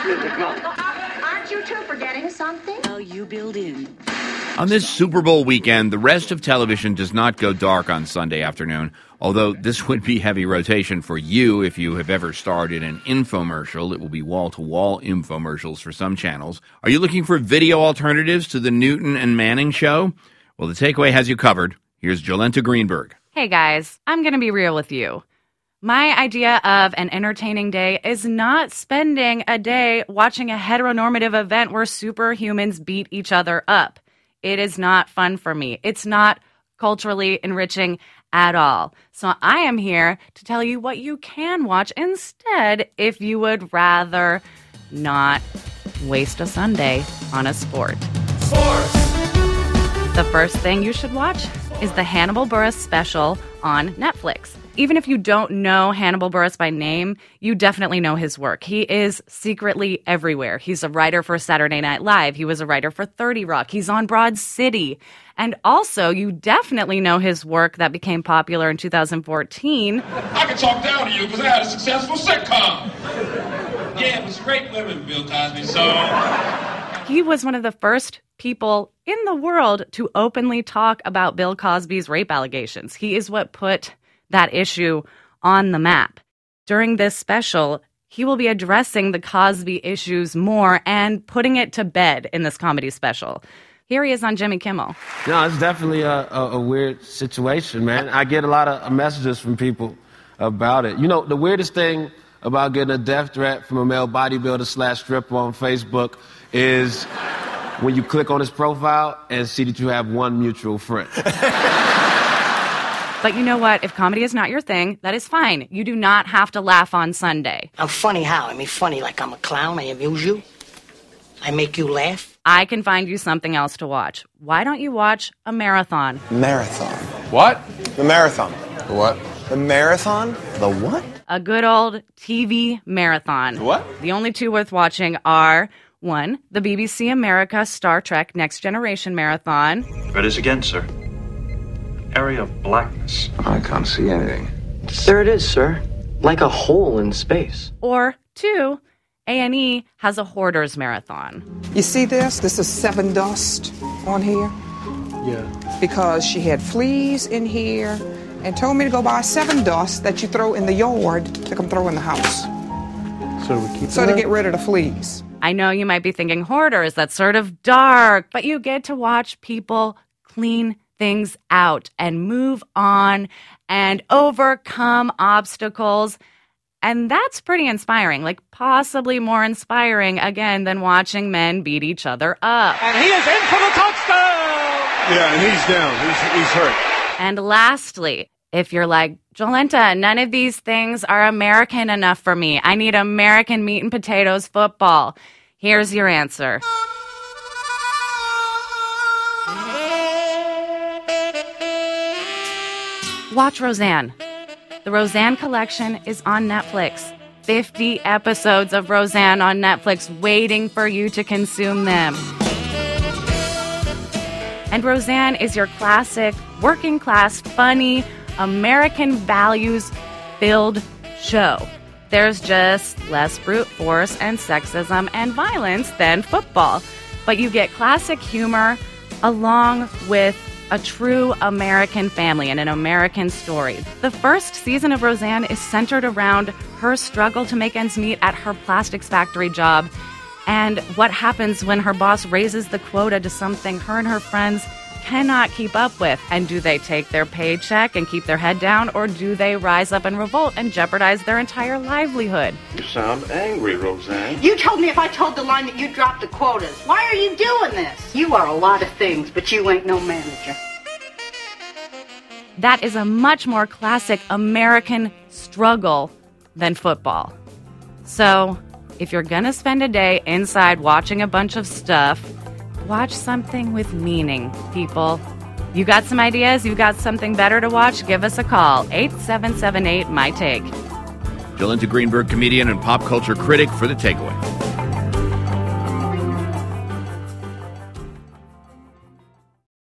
Aren't you two forgetting something? Well, you build in. On this Super Bowl weekend, the rest of television does not go dark on Sunday afternoon, although this would be heavy rotation for you if you have ever starred in an infomercial. It will be wall-to-wall infomercials for some channels. Are you looking for video alternatives to the Newton and Manning show? Well, the Takeaway has you covered. Here's Jolenta Greenberg. Hey guys, I'm going to be real with you. My idea of an entertaining day is not spending a day watching a heteronormative event where superhumans beat each other up. It is not fun for me. It's not culturally enriching at all. So I am here to tell you what you can watch instead if you would rather not waste a Sunday on a sport. Sports! The first thing you should watch is the Hannibal Buress special on Netflix. Even if you don't know Hannibal Buress by name, you definitely know his work. He is secretly everywhere. He's a writer for Saturday Night Live. He was a writer for 30 Rock. He's on Broad City. And also, you definitely know his work that became popular in 2014. I can talk down to you because I had a successful sitcom. Yeah, it was great living, Bill Cosby, so... He was one of the first people in the world to openly talk about Bill Cosby's rape allegations. He is what put that issue on the map. During this special, he will be addressing the Cosby issues more and putting it to bed in this comedy special. Here he is on Jimmy Kimmel. No, it's definitely a weird situation, man. I get a lot of messages from people about it. You know, the weirdest thing about getting a death threat from a male bodybuilder / stripper on Facebook is when you click on his profile and see that you have one mutual friend. But you know what? If comedy is not your thing, that is fine. You do not have to laugh on Sunday. I'm funny how? I mean, funny like I'm a clown. I amuse you. I make you laugh. I can find you something else to watch. Why don't you watch a marathon? Marathon. What? The marathon. The what? The marathon? The what? A good old TV marathon. What? The only two worth watching are, one, the BBC America Star Trek Next Generation Marathon. Red is again, sir. Area of blackness. I can't see anything. There it is, sir. Like a hole in space. Or two, A&E has a Hoarders Marathon. You see this? This is Seven Dust on here. Yeah. Because she had fleas in here and told me to go buy Seven Dust that you throw in the yard to come throw in the house. So we keep So to get rid of the fleas. I know you might be thinking Hoarders, that's sort of dark, but you get to watch people clean things out and move on and overcome obstacles. And that's pretty inspiring, like possibly more inspiring, again, than watching men beat each other up. And he is in for the touchdown! Yeah, and he's down. He's hurt. And lastly, if you're like, Jolenta, none of these things are American enough for me. I need American meat and potatoes football. Here's your answer. Watch Roseanne. The Roseanne Collection is on Netflix. 50 episodes of Roseanne on Netflix waiting for you to consume them. And Roseanne is your classic, working class, funny, American values-filled show. There's just less brute force and sexism and violence than football. But you get classic humor along with a true American family and an American story. The first season of Roseanne is centered around her struggle to make ends meet at her plastics factory job and what happens when her boss raises the quota to something her and her friends cannot keep up with. And do they take their paycheck and keep their head down, or do they rise up and revolt and jeopardize their entire livelihood? You sound angry, Roseanne. You told me if I told the line that you dropped the quotas. Why are you doing this? You are a lot of things, but you ain't no manager. That is a much more classic American struggle than football. So, if you're gonna spend a day inside watching a bunch of stuff, watch something with meaning, people. You got some ideas? You got something better to watch? Give us a call, 8778-MY-TAKE. Jolenta Greenberg, comedian and pop culture critic for The Takeaway.